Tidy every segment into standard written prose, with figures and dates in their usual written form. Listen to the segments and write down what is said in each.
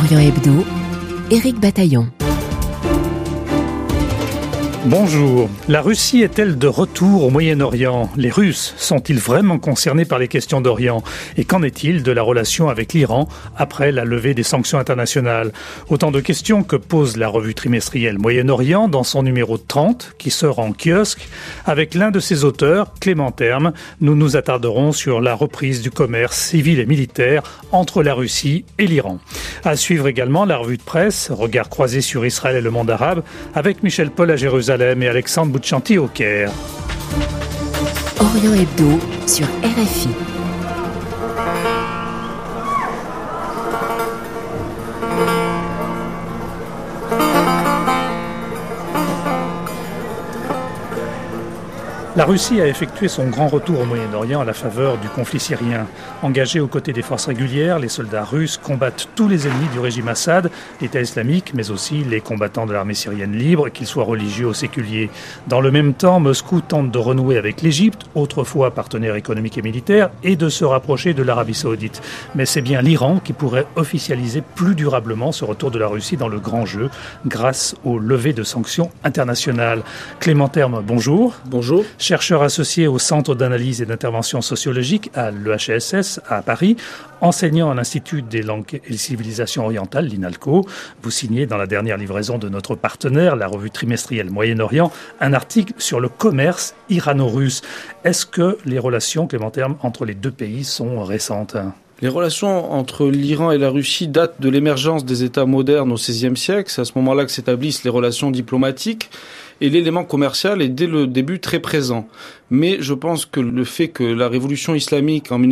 Orient Hebdo, Éric Bataillon. Bonjour. La Russie est-elle de retour au Moyen-Orient ? Les Russes sont-ils vraiment concernés par les questions d'Orient ? Et qu'en est-il de la relation avec l'Iran après la levée des sanctions internationales ? Autant de questions que pose la revue trimestrielle Moyen-Orient dans son numéro 30, qui sort en kiosque. Avec l'un de ses auteurs, Clément Terme, nous nous attarderons sur la reprise du commerce civil et militaire entre la Russie et l'Iran. À suivre également la revue de presse, regard croisé sur Israël et le monde arabe, avec Michel Paul à Jérusalem et Alexandre Bouchanti au Caire. Orient Hebdo sur RFI. La Russie a effectué son grand retour au Moyen-Orient à la faveur du conflit syrien. Engagés aux côtés des forces régulières, les soldats russes combattent tous les ennemis du régime Assad, l'État islamique, mais aussi les combattants de l'armée syrienne libre, qu'ils soient religieux ou séculiers. Dans le même temps, Moscou tente de renouer avec l'Égypte, autrefois partenaire économique et militaire, et de se rapprocher de l'Arabie saoudite. Mais c'est bien l'Iran qui pourrait officialiser plus durablement ce retour de la Russie dans le grand jeu, grâce aux levées de sanctions internationales. Clément Terme, bonjour. Bonjour. Chercheur associé au Centre d'analyse et d'intervention sociologique à l'EHESS à Paris, enseignant à l'Institut des langues et civilisations orientales, l'INALCO. Vous signez dans la dernière livraison de notre partenaire, la revue trimestrielle Moyen-Orient, un article sur le commerce irano-russe. Est-ce que les relations, Clément Terme, entre les deux pays sont récentes ? Les relations entre l'Iran et la Russie datent de l'émergence des États modernes au XVIe siècle. C'est à ce moment-là que s'établissent les relations diplomatiques. Et l'élément commercial est dès le début très présent. Mais je pense que le fait que la révolution islamique en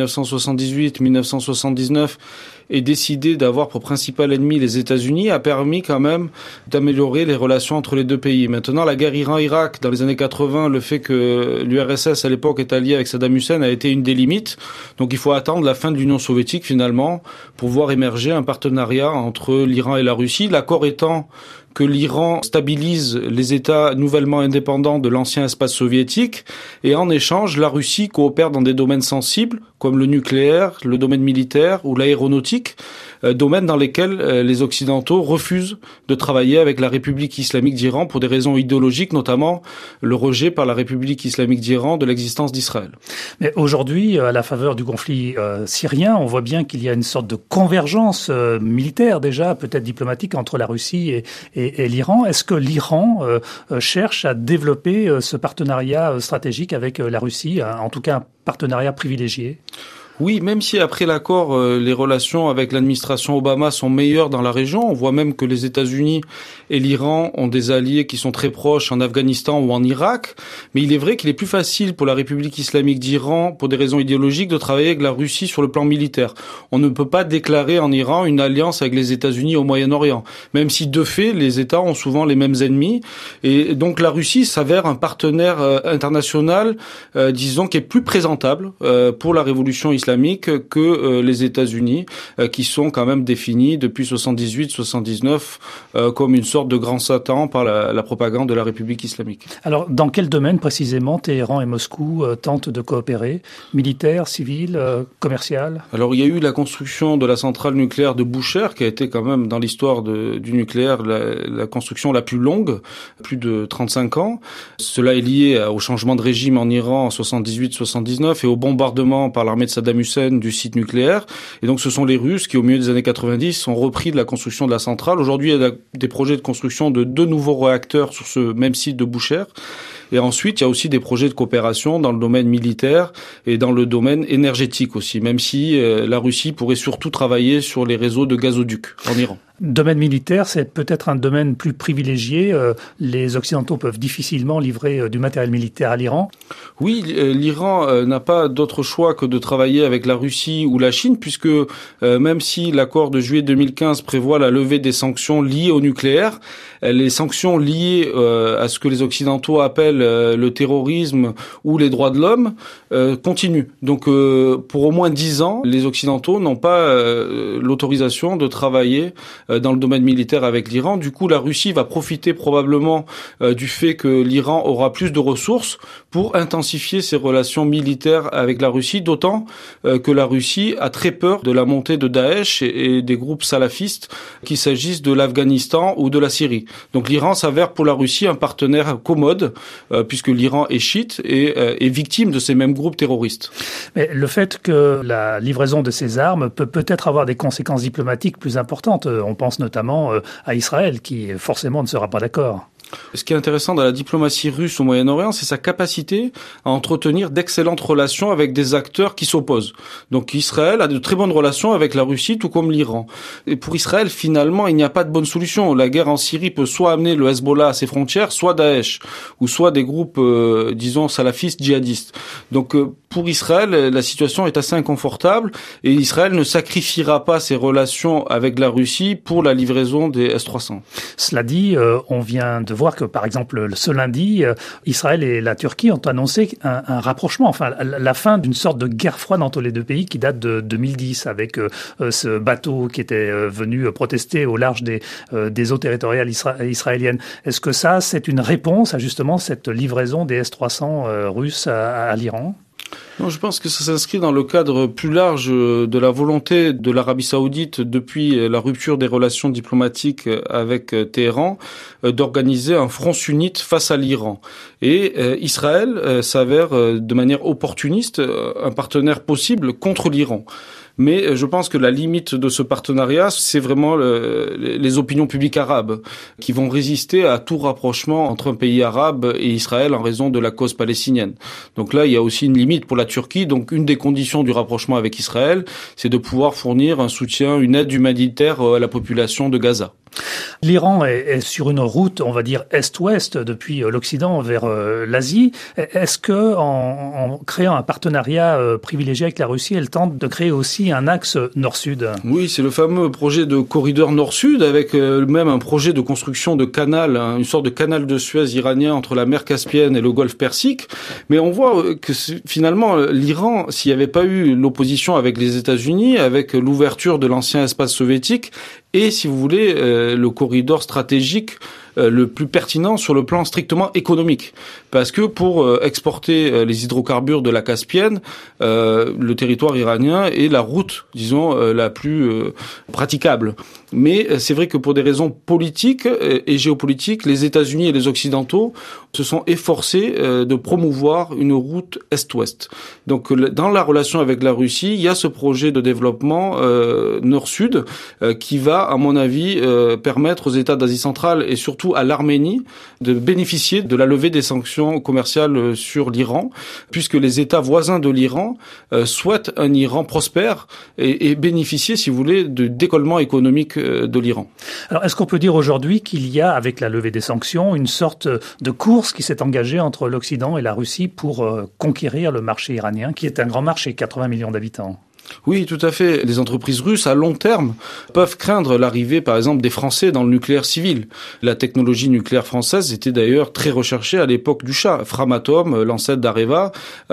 1978-1979 ait décidé d'avoir pour principal ennemi les États-Unis a permis quand même d'améliorer les relations entre les deux pays. Maintenant, la guerre Iran-Irak dans les années 80, le fait que l'URSS à l'époque est alliée avec Saddam Hussein a été une des limites. Donc il faut attendre la fin de l'Union soviétique finalement pour voir émerger un partenariat entre l'Iran et la Russie. L'accord étant que l'Iran stabilise les États nouvellement indépendants de l'ancien espace soviétique et en échange, la Russie coopère dans des domaines sensibles comme le nucléaire, le domaine militaire ou l'aéronautique, domaines dans lesquels les Occidentaux refusent de travailler avec la République islamique d'Iran pour des raisons idéologiques, notamment le rejet par la République islamique d'Iran de l'existence d'Israël. Mais aujourd'hui, à la faveur du conflit syrien, on voit bien qu'il y a une sorte de convergence militaire déjà, peut-être diplomatique, entre la Russie et l'Iran. Est-ce que l'Iran cherche à développer ce partenariat stratégique avec la Russie, en tout cas un partenariat privilégié ? Oui, même si après l'accord, les relations avec l'administration Obama sont meilleures dans la région, on voit même que les États-Unis et l'Iran ont des alliés qui sont très proches en Afghanistan ou en Irak, mais il est vrai qu'il est plus facile pour la République islamique d'Iran, pour des raisons idéologiques, de travailler avec la Russie sur le plan militaire. On ne peut pas déclarer en Iran une alliance avec les États-Unis au Moyen-Orient, même si de fait, les États ont souvent les mêmes ennemis, et donc la Russie s'avère un partenaire international, disons, qui est plus présentable pour la révolution islamique que les États-Unis, qui sont quand même définis depuis 78-79 comme une sorte de grand Satan par la propagande de la République islamique. Alors, dans quel domaine précisément Téhéran et Moscou tentent de coopérer ? Militaire, civil, commercial ? Alors, il y a eu la construction de la centrale nucléaire de Boucher, qui a été quand même dans l'histoire du nucléaire la construction la plus longue, plus de 35 ans. Cela est lié au changement de régime en Iran en 78-79 et au bombardement par l'armée de Saddam Hussein du site nucléaire. Et donc ce sont les Russes qui, au milieu des années 90, ont repris de la construction de la centrale. Aujourd'hui, il y a des projets de construction de 2 nouveaux réacteurs sur ce même site de Boucher. Et ensuite, il y a aussi des projets de coopération dans le domaine militaire et dans le domaine énergétique aussi, même si la Russie pourrait surtout travailler sur les réseaux de gazoducs en Iran. Domaine militaire, c'est peut-être un domaine plus privilégié. Les Occidentaux peuvent difficilement livrer du matériel militaire à l'Iran. Oui, l'Iran n'a pas d'autre choix que de travailler avec la Russie ou la Chine, puisque même si l'accord de juillet 2015 prévoit la levée des sanctions liées au nucléaire, les sanctions liées à ce que les Occidentaux appellent le terrorisme ou les droits de l'homme continuent. Donc pour au moins 10 ans, les Occidentaux n'ont pas l'autorisation de travailler dans le domaine militaire avec l'Iran. Du coup, la Russie va profiter probablement du fait que l'Iran aura plus de ressources pour intensifier ses relations militaires avec la Russie, d'autant que la Russie a très peur de la montée de Daesh et des groupes salafistes, qu'il s'agisse de l'Afghanistan ou de la Syrie. Donc l'Iran s'avère pour la Russie un partenaire commode, puisque l'Iran est chiite et est victime de ces mêmes groupes terroristes. Mais le fait que la livraison de ces armes peut peut-être avoir des conséquences diplomatiques plus importantes. On pense notamment à Israël, qui forcément ne sera pas d'accord. Ce qui est intéressant dans la diplomatie russe au Moyen-Orient, c'est sa capacité à entretenir d'excellentes relations avec des acteurs qui s'opposent. Donc Israël a de très bonnes relations avec la Russie, tout comme l'Iran. Et pour Israël, finalement, il n'y a pas de bonne solution. La guerre en Syrie peut soit amener le Hezbollah à ses frontières, soit Daesh, ou soit des groupes, disons, salafistes, djihadistes. Donc pour Israël, la situation est assez inconfortable et Israël ne sacrifiera pas ses relations avec la Russie pour la livraison des S-300. Cela dit, on vient de voir que, par exemple, ce lundi, Israël et la Turquie ont annoncé un rapprochement, enfin la fin d'une sorte de guerre froide entre les deux pays qui date de 2010, avec ce bateau qui était venu protester au large des eaux territoriales israéliennes. Est-ce que ça, c'est une réponse à justement cette livraison des S-300 russes à l'Iran ? Non, je pense que ça s'inscrit dans le cadre plus large de la volonté de l'Arabie Saoudite depuis la rupture des relations diplomatiques avec Téhéran d'organiser un front sunnite face à l'Iran. Et Israël s'avère de manière opportuniste un partenaire possible contre l'Iran. Mais je pense que la limite de ce partenariat, c'est vraiment les opinions publiques arabes qui vont résister à tout rapprochement entre un pays arabe et Israël en raison de la cause palestinienne. Donc là, il y a aussi une limite pour la Turquie. Donc une des conditions du rapprochement avec Israël, c'est de pouvoir fournir un soutien, une aide humanitaire à la population de Gaza. L'Iran est sur une route, on va dire, est-ouest, depuis l'Occident vers l'Asie. Est-ce que, en créant un partenariat privilégié avec la Russie, elle tente de créer aussi un axe nord-sud ? Oui, c'est le fameux projet de corridor nord-sud, avec même un projet de construction de canal, une sorte de canal de Suez iranien entre la mer Caspienne et le golfe Persique. Mais on voit que finalement, l'Iran, s'il n'y avait pas eu l'opposition avec les États-Unis, avec l'ouverture de l'ancien espace soviétique, et, si vous voulez, le corridor stratégique le plus pertinent sur le plan strictement économique. Parce que pour exporter les hydrocarbures de la Caspienne, le territoire iranien est la route, disons, la plus praticable. Mais c'est vrai que pour des raisons politiques et géopolitiques, les États-Unis et les Occidentaux se sont efforcés de promouvoir une route est-ouest. Donc dans la relation avec la Russie, il y a ce projet de développement nord-sud qui va, à mon avis, permettre aux États d'Asie centrale et surtout à l'Arménie de bénéficier de la levée des sanctions commerciales sur l'Iran, puisque les États voisins de l'Iran souhaitent un Iran prospère et bénéficier, si vous voulez, de décollement économique de l'Iran. Alors, est-ce qu'on peut dire aujourd'hui qu'il y a, avec la levée des sanctions, une sorte de course qui s'est engagée entre l'Occident et la Russie pour conquérir le marché iranien, qui est un grand marché, 80 millions d'habitants ? Oui, tout à fait. Les entreprises russes, à long terme, peuvent craindre l'arrivée, par exemple, des Français dans le nucléaire civil. La technologie nucléaire française était d'ailleurs très recherchée à l'époque du Shah. Framatome, l'ancêtre d'Areva,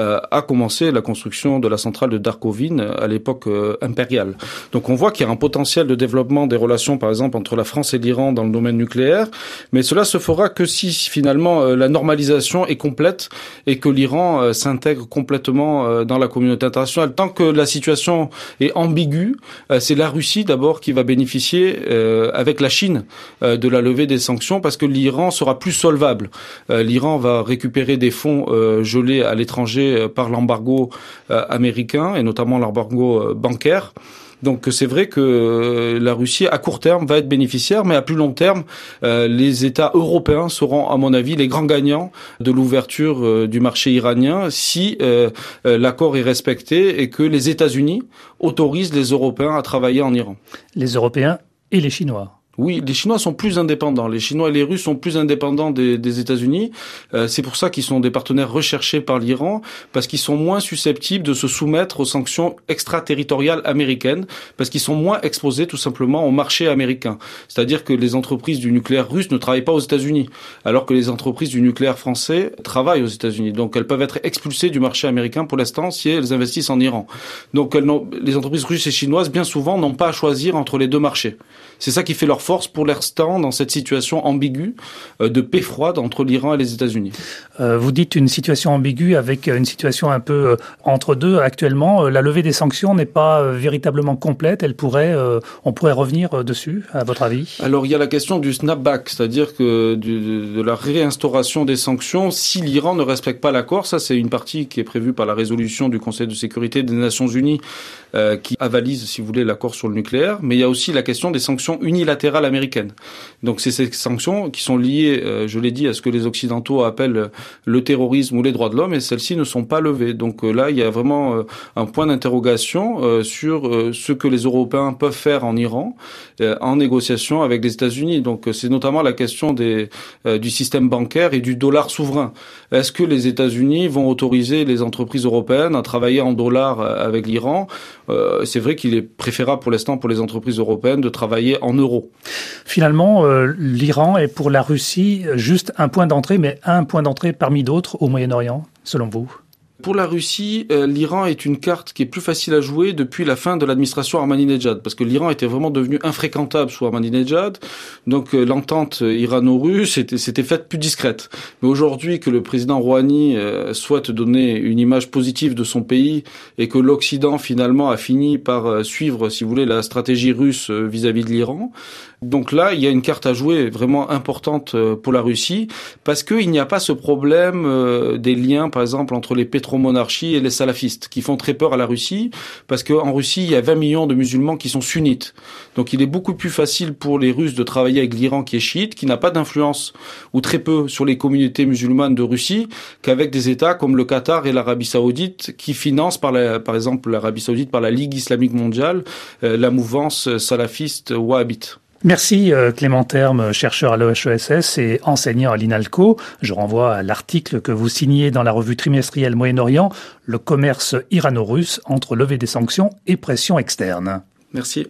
a commencé la construction de la centrale de Darkovine à l'époque impériale. Donc on voit qu'il y a un potentiel de développement des relations, par exemple, entre la France et l'Iran dans le domaine nucléaire, mais cela se fera que si, finalement, la normalisation est complète et que l'Iran s'intègre complètement dans la communauté internationale. Tant que la situation est ambiguë, c'est la Russie d'abord qui va bénéficier avec la Chine de la levée des sanctions parce que l'Iran sera plus solvable. L'Iran va récupérer des fonds gelés à l'étranger par l'embargo américain et notamment l'embargo bancaire. Donc c'est vrai que la Russie, à court terme, va être bénéficiaire, mais à plus long terme, les États européens seront, à mon avis, les grands gagnants de l'ouverture du marché iranien si l'accord est respecté et que les États-Unis autorisent les Européens à travailler en Iran. Les Européens et les Chinois. Oui, les Chinois sont plus indépendants. Les Chinois et les Russes sont plus indépendants des États-Unis. C'est pour ça qu'ils sont des partenaires recherchés par l'Iran, parce qu'ils sont moins susceptibles de se soumettre aux sanctions extraterritoriales américaines, parce qu'ils sont moins exposés tout simplement au marché américain. C'est-à-dire que les entreprises du nucléaire russe ne travaillent pas aux États-Unis, alors que les entreprises du nucléaire français travaillent aux États-Unis. Donc elles peuvent être expulsées du marché américain pour l'instant si elles investissent en Iran. Donc les entreprises russes et chinoises, bien souvent, n'ont pas à choisir entre les deux marchés. C'est ça qui fait leur force pour l'instant dans cette situation ambiguë de paix froide entre l'Iran et les États-Unis. Vous dites une situation ambiguë avec une situation un peu entre deux actuellement. La levée des sanctions n'est pas véritablement complète. On pourrait revenir dessus, à votre avis? Alors il y a la question du snapback, c'est-à-dire que de la réinstauration des sanctions si l'Iran ne respecte pas l'accord. Ça, c'est une partie qui est prévue par la résolution du Conseil de sécurité des Nations Unies qui avalise, si vous voulez, l'accord sur le nucléaire. Mais il y a aussi la question des sanctions unilatérales américaines. Donc c'est ces sanctions qui sont liées, je l'ai dit, à ce que les Occidentaux appellent le terrorisme ou les droits de l'homme, et celles-ci ne sont pas levées. Donc là, il y a vraiment un point d'interrogation sur ce que les Européens peuvent faire en Iran en négociation avec les États-Unis. Donc c'est notamment la question du système bancaire et du dollar souverain. Est-ce que les États-Unis vont autoriser les entreprises européennes à travailler en dollars avec l'Iran? C'est vrai qu'il est préférable pour l'instant pour les entreprises européennes de travailler en euros. Finalement, l'Iran est pour la Russie juste un point d'entrée, mais un point d'entrée parmi d'autres au Moyen-Orient, selon vous? Pour la Russie, l'Iran est une carte qui est plus facile à jouer depuis la fin de l'administration Ahmadinejad, parce que l'Iran était vraiment devenu infréquentable sous Ahmadinejad. Donc l'entente irano-russe s'était faite plus discrète. Mais aujourd'hui, que le président Rouhani souhaite donner une image positive de son pays et que l'Occident finalement a fini par suivre, si vous voulez, la stratégie russe vis-à-vis de l'Iran. Donc là, il y a une carte à jouer vraiment importante pour la Russie, parce qu'il n'y a pas ce problème des liens, par exemple, entre les pétromonarchies et les salafistes, qui font très peur à la Russie, parce qu'en Russie, il y a 20 millions de musulmans qui sont sunnites. Donc il est beaucoup plus facile pour les Russes de travailler avec l'Iran qui est chiite, qui n'a pas d'influence, ou très peu, sur les communautés musulmanes de Russie, qu'avec des États comme le Qatar et l'Arabie Saoudite, qui financent, par exemple, l'Arabie Saoudite par la Ligue islamique mondiale, la mouvance salafiste wahhabite. Merci Clément Terme, chercheur à l'EHESS et enseignant à l'INALCO. Je renvoie à l'article que vous signez dans la revue trimestrielle Moyen-Orient, le commerce irano-russe entre levée des sanctions et pression externe. Merci.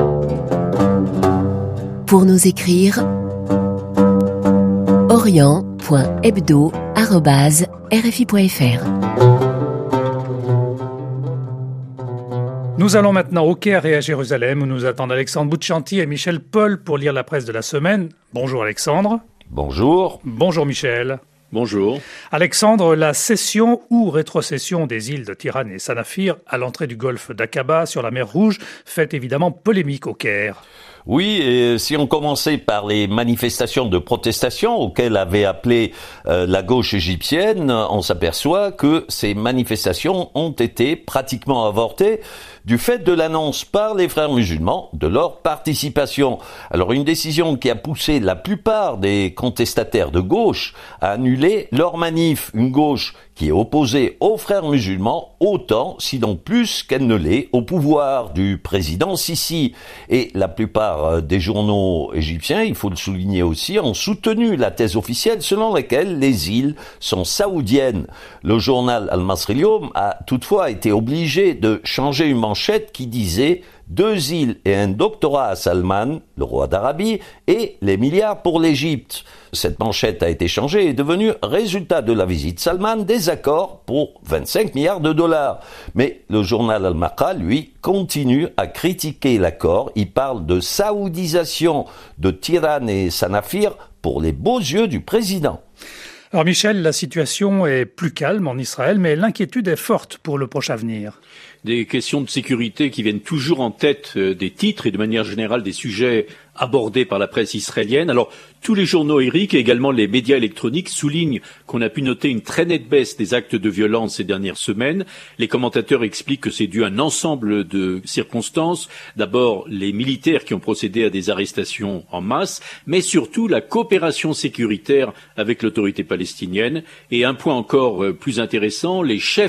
Pour nous écrire, orient.hebdo@rfi.fr. Nous allons maintenant au Caire et à Jérusalem où nous attendent Alexandre Boutchanti et Michel Paul pour lire la presse de la semaine. Bonjour Alexandre. Bonjour. Bonjour Michel. Bonjour. Alexandre, la cession ou rétrocession des îles de Tiran et Sanafir à l'entrée du golfe d'Aqaba sur la mer Rouge fait évidemment polémique au Caire. Oui, et si on commençait par les manifestations de protestation auxquelles avait appelé la gauche égyptienne, on s'aperçoit que ces manifestations ont été pratiquement avortées du fait de l'annonce par les frères musulmans de leur participation. Alors une décision qui a poussé la plupart des contestataires de gauche à annuler leur manif, une gauche qui est opposée aux frères musulmans autant, sinon plus qu'elle ne l'est au pouvoir du président Sisi. Et la plupart des journaux égyptiens, il faut le souligner aussi, ont soutenu la thèse officielle selon laquelle les îles sont saoudiennes. Le journal Al-Masri Al-Yawm a toutefois été obligé de changer une manchette qui disait « 2 îles et un doctorat à Salman, le roi d'Arabie, et les milliards pour l'Égypte ». Cette manchette a été changée et est devenue, résultat de la visite Salman, des accords pour 25 milliards de dollars. Mais le journal Al-Maqal, lui, continue à critiquer l'accord. Il parle de saoudisation de Tiran et Sanafir pour les beaux yeux du président. Alors Michel, la situation est plus calme en Israël, mais l'inquiétude est forte pour le proche avenir. Des questions de sécurité qui viennent toujours en tête des titres et de manière générale des sujets abordés par la presse israélienne. Alors, tous les journaux, Eric, et également les médias électroniques soulignent qu'on a pu noter une très nette baisse des actes de violence ces dernières semaines. Les commentateurs expliquent que c'est dû à un ensemble de circonstances. D'abord, les militaires qui ont procédé à des arrestations en masse, mais surtout la coopération sécuritaire avec l'autorité palestinienne. Et un point encore plus intéressant, les chefs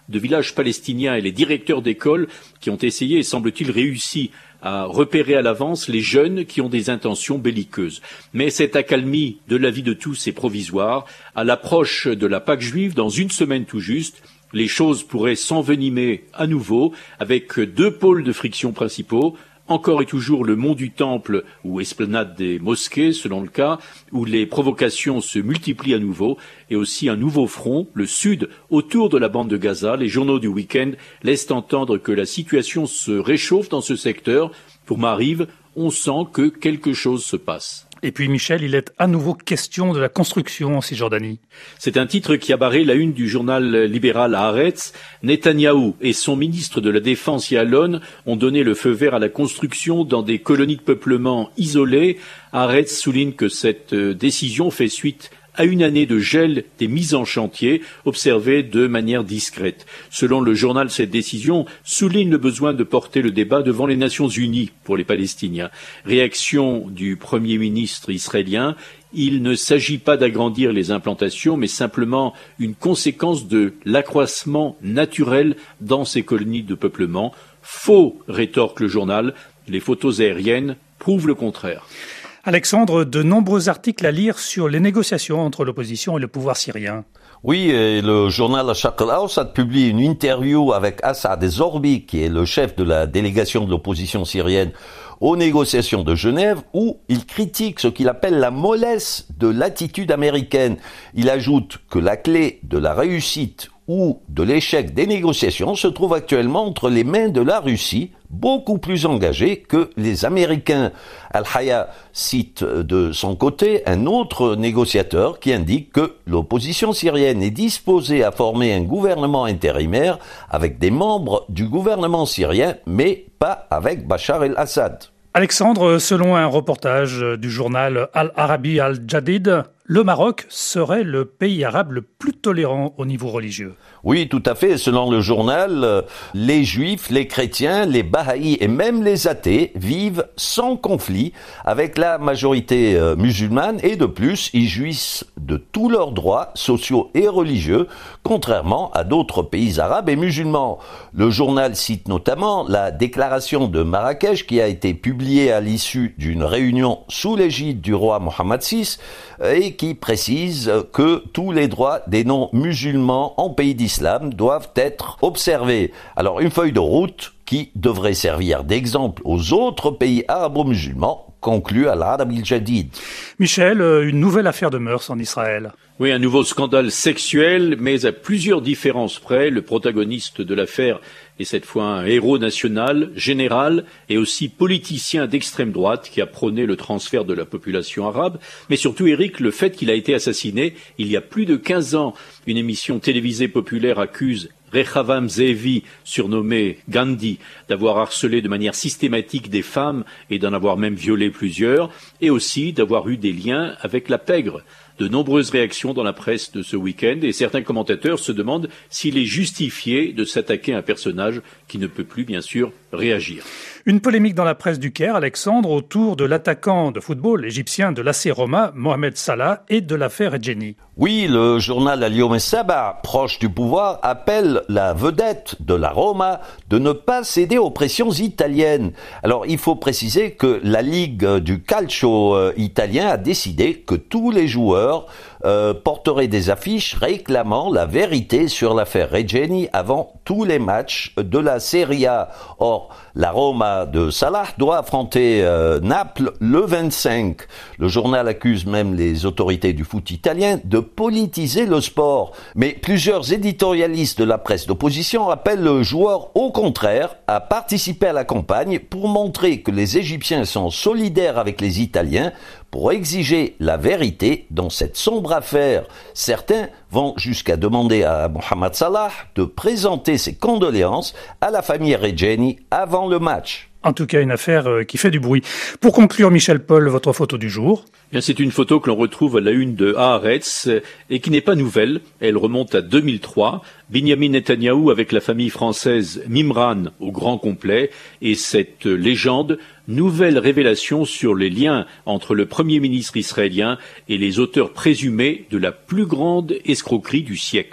de villages palestiniens et les directeurs d'écoles qui ont essayé et semble-t-il réussi à repérer à l'avance les jeunes qui ont des intentions belliqueuses. Mais cette accalmie de la vie de tous est provisoire. À l'approche de la Pâque juive, dans une semaine tout juste, les choses pourraient s'envenimer à nouveau avec deux pôles de friction principaux. Encore et toujours le mont du Temple ou esplanade des mosquées, selon le cas, où les provocations se multiplient à nouveau, et aussi un nouveau front, le sud, autour de la bande de Gaza. Les journaux du week-end laissent entendre que la situation se réchauffe dans ce secteur. Pour Maariv, on sent que quelque chose se passe. Et puis Michel, il est à nouveau question de la construction en Cisjordanie. C'est un titre qui a barré la une du journal libéral Haaretz. Netanyahou et son ministre de la Défense Ya'alon ont donné le feu vert à la construction dans des colonies de peuplement isolées. Haaretz souligne que cette décision fait suite à une année de gel des mises en chantier observées de manière discrète. Selon le journal, cette décision souligne le besoin de porter le débat devant les Nations Unies pour les Palestiniens. Réaction du Premier ministre israélien: il ne s'agit pas d'agrandir les implantations, mais simplement une conséquence de l'accroissement naturel dans ces colonies de peuplement. Faux, rétorque le journal, les photos aériennes prouvent le contraire. Alexandre, de nombreux articles à lire sur les négociations entre l'opposition et le pouvoir syrien. Oui, et le journal Al-Sharq al-Awsat publie une interview avec Assad Zorbi, qui est le chef de la délégation de l'opposition syrienne aux négociations de Genève, où il critique ce qu'il appelle la mollesse de l'attitude américaine. Il ajoute que la clé de la réussite ou de l'échec des négociations se trouve actuellement entre les mains de la Russie, beaucoup plus engagée que les Américains. Al-Haya cite de son côté un autre négociateur qui indique que l'opposition syrienne est disposée à former un gouvernement intérimaire avec des membres du gouvernement syrien, mais pas avec Bachar el-Assad. Alexandre, selon un reportage du journal Al-Arabi Al-Jadid, le Maroc serait le pays arabe le plus tolérant au niveau religieux. Oui, tout à fait. Selon le journal, les juifs, les chrétiens, les bahaïs et même les athées vivent sans conflit avec la majorité musulmane et de plus, ils jouissent de tous leurs droits sociaux et religieux, contrairement à d'autres pays arabes et musulmans. Le journal cite notamment la déclaration de Marrakech qui a été publiée à l'issue d'une réunion sous l'égide du roi Mohammed VI et qui précise que tous les droits des non-musulmans en pays d'islam doivent être observés. Alors une feuille de route qui devrait servir d'exemple aux autres pays arabo-musulmans, conclut Al-Arabi Al-Jadid. Michel, une nouvelle affaire de mœurs en Israël. Oui, un nouveau scandale sexuel, mais à plusieurs différences près. Le protagoniste de l'affaire est cette fois un héros national, général et aussi politicien d'extrême droite qui a prôné le transfert de la population arabe. Mais surtout, Eric, le fait qu'il a été assassiné il y a plus de 15 ans. Une émission télévisée populaire accuse Rehavam Zeevi, surnommé Gandhi, d'avoir harcelé de manière systématique des femmes et d'en avoir même violé plusieurs, et aussi d'avoir eu des liens avec la pègre. De nombreuses réactions dans la presse de ce week-end et certains commentateurs se demandent s'il est justifié de s'attaquer à un personnage qui ne peut plus, bien sûr, réagir. Une polémique dans la presse du Caire, Alexandre, autour de l'attaquant de football égyptien de l'AC Roma, Mohamed Salah, et de l'affaire Edgeni. Oui, le journal Al-Yom Saba, proche du pouvoir, appelle la vedette de la Roma de ne pas céder aux pressions italiennes. Alors, il faut préciser que la Ligue du Calcio italien a décidé que tous les joueurs porteraient des affiches réclamant la vérité sur l'affaire Reggiani avant tous les matchs de la Serie A. Or, la Roma de Salah doit affronter Naples le 25. Le journal accuse même les autorités du foot italien de politiser le sport. Mais plusieurs éditorialistes de la presse d'opposition appellent le joueur au contraire à participer à la campagne pour montrer que les Égyptiens sont solidaires avec les Italiens pour exiger la vérité dans cette sombre affaire. Certains vont jusqu'à demander à Mohamed Salah de présenter ses condoléances à la famille Reggiani avant le match. En tout cas, une affaire qui fait du bruit. Pour conclure, Michel Paul, votre photo du jour. Bien, c'est une photo que l'on retrouve à la une de Haaretz et qui n'est pas nouvelle. Elle remonte à 2003. Binyamin Netanyahou avec la famille française Mimran au grand complet et cette légende, nouvelle révélation sur les liens entre le Premier ministre israélien et les auteurs présumés de la plus grande escroquerie du siècle.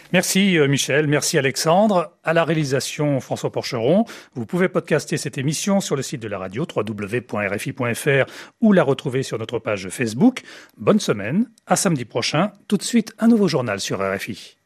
Merci Michel, merci Alexandre. À la réalisation, François Porcheron. Vous pouvez podcaster cette émission sur le site de la radio, www.rfi.fr, ou la retrouver sur notre page Facebook. Bonne semaine, à samedi prochain. Tout de suite, un nouveau journal sur RFI.